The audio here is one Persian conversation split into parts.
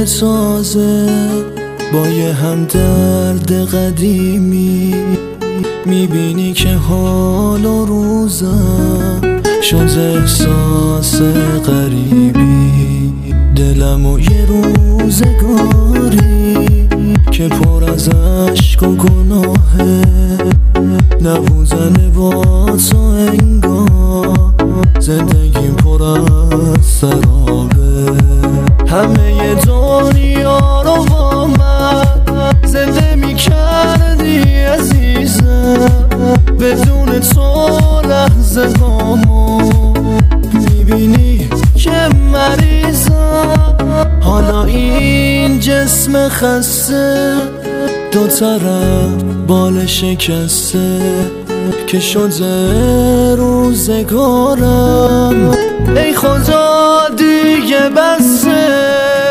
دل تازه با یه همدرد قدیمی، میبینی که حال و روزم شد احساس غریبی. دلم و یه روزگاری که پر از عشق و گناهه، نبودن با تو انگار زندگیم پر از سرابه. همه دنیا رو با من زنده میکردی عزیزم، بدون تو لحظه هامو میبینی که مریضم. حالا این جسم خسته دو طرف بال شکسته که شده روزگارم، ای خدا دیگه بسه.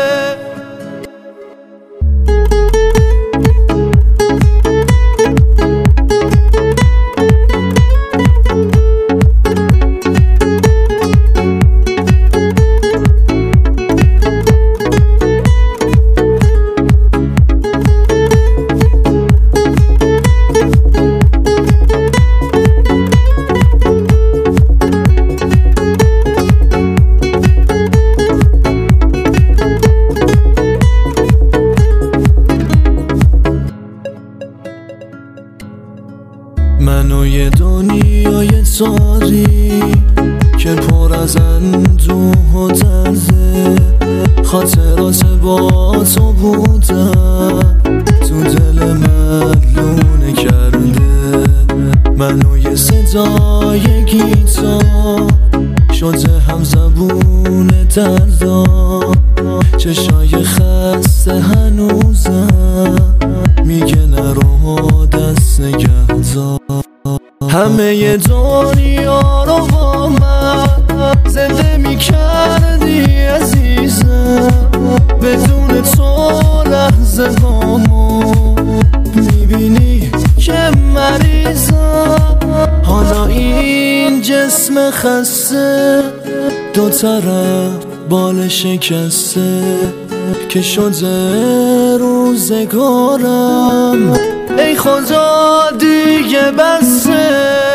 من و یه دنیای تاریک که پر از اندوه و درده، خاطرات با تو بودم تو دل من لونه کرده. من و یه صدای گیتار شده هم زبون دردام، چشای خسته هنوزم میگه نرو دست نگهدار. همه دنیا رو با من زنده میکردی عزیزم، بدون تو لحظه هامو میبینی که مریضم. حالا این جسم خسته دو طرف بال شکسته که شده روزگارم، ای خدا دیگه بسه.